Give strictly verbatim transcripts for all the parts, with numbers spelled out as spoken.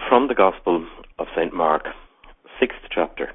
From the Gospel of Saint Mark, sixth chapter.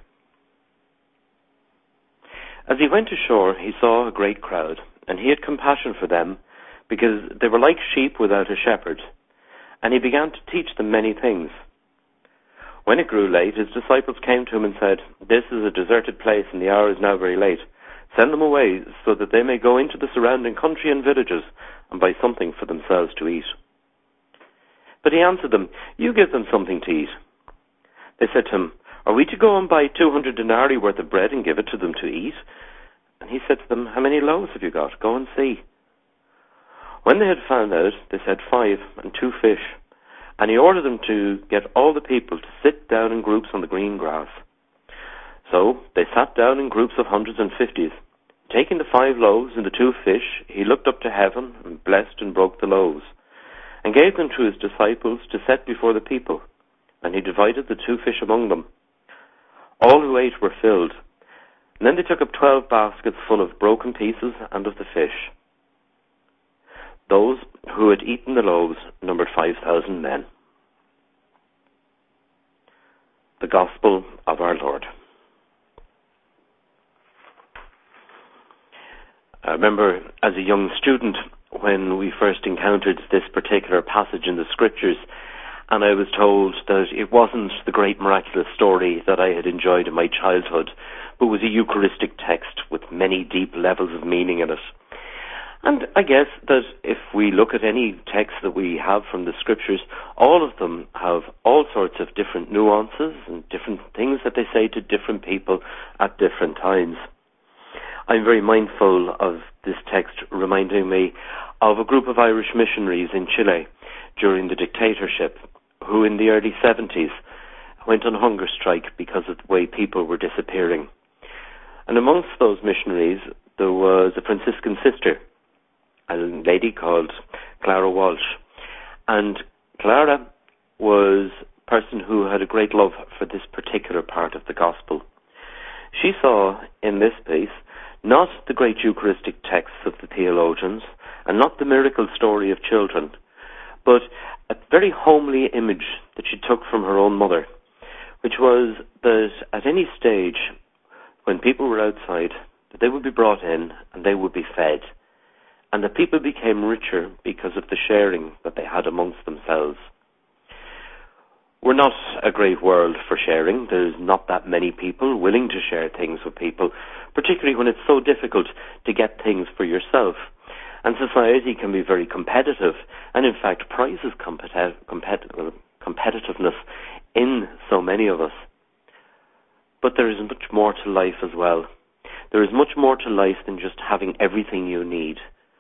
As he went ashore, he saw a great crowd, and he had compassion for them, because they were like sheep without a shepherd, and he began to teach them many things. When it grew late, his disciples came to him and said, "This is a deserted place, and the hour is now very late. Send them away, so that they may go into the surrounding country and villages, and buy something for themselves to eat." But he answered them, "You give them something to eat." They said to him, "Are we to go and buy two hundred denarii worth of bread and give it to them to eat?" And he said to them, "How many loaves have you got? Go and see." When they had found out, they said, "Five and two fish." And he ordered them to get all the people to sit down in groups on the green grass. So they sat down in groups of hundreds and fifties. Taking the five loaves and the two fish, he looked up to heaven and blessed and broke the loaves, and gave them to his disciples to set before the people. And he divided the two fish among them. All who ate were filled. And then they took up twelve baskets full of broken pieces and of the fish. Those who had eaten the loaves numbered five thousand men. The Gospel of our Lord. I remember as a young student when we first encountered this particular passage in the Scriptures, and I was told that it wasn't the great miraculous story that I had enjoyed in my childhood, but was a Eucharistic text with many deep levels of meaning in it. And I guess that if we look at any text that we have from the Scriptures, all of them have all sorts of different nuances and different things that they say to different people at different times. I'm very mindful of this text reminding me of a group of Irish missionaries in Chile during the dictatorship, who in the early seventies went on hunger strike because of the way people were disappearing. And amongst those missionaries, there was a Franciscan sister, a lady called Clara Walsh. And Clara was a person who had a great love for this particular part of the Gospel. She saw in this piece not the great Eucharistic texts of the theologians, and not the miracle story of children, but a very homely image that she took from her own mother, which was that at any stage, when people were outside, that they would be brought in and they would be fed, and that people became richer because of the sharing that they had amongst themselves. We're not a great world for sharing. There's not that many people willing to share things with people, particularly when it's so difficult to get things for yourself. And society can be very competitive, and in fact prizes competi- competi- competitiveness in so many of us. But there is much more to life as well. There is much more to life than just having everything you need.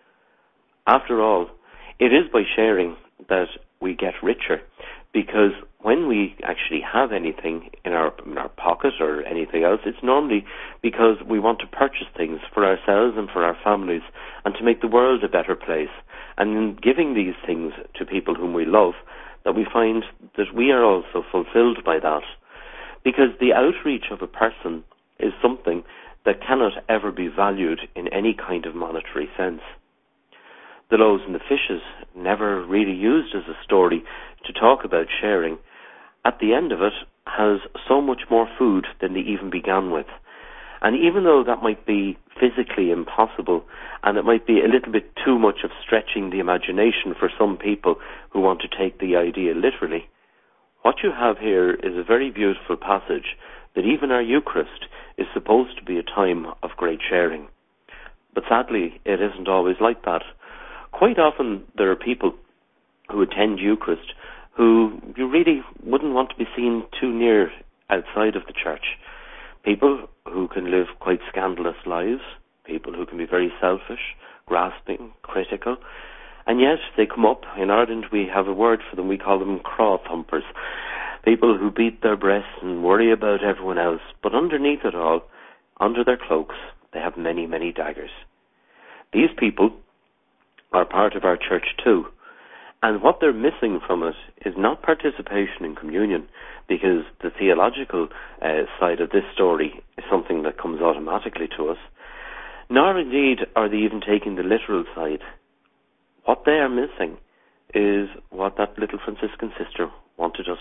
After all, it is by sharing that we get richer, because when we actually have anything in our in our pocket or anything else, it's normally because we want to purchase things for ourselves and for our families and to make the world a better place. And in giving these things to people whom we love, that we find that we are also fulfilled by that. Because the outreach of a person is something that cannot ever be valued in any kind of monetary sense. The loaves and the fishes, never really used as a story to talk about sharing, at the end of it has so much more food than they even began with. And even though that might be physically impossible, and it might be a little bit too much of stretching the imagination for some people who want to take the idea literally, what you have here is a very beautiful passage that even our Eucharist is supposed to be a time of great sharing. But sadly, it isn't always like that. Quite often there are people who attend Eucharist who you really wouldn't want to be seen too near outside of the church. People who can live quite scandalous lives, people who can be very selfish, grasping, critical, and yet they come up. In Ireland we have a word for them, we call them craw thumpers. People who beat their breasts and worry about everyone else, but underneath it all, under their cloaks, they have many, many daggers. These people are part of our church too. And what they're missing from it is not participation in communion, because the theological uh, side of this story is something that comes automatically to us, nor indeed are they even taking the literal side. What they are missing is what that little Franciscan sister wanted us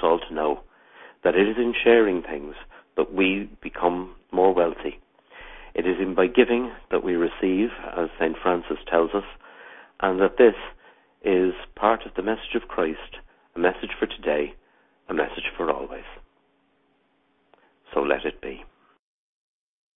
all to know that it is in sharing things that we become more wealthy. It is in by giving that we receive, as Saint Francis tells us, and that this is part of the message of Christ, a message for today,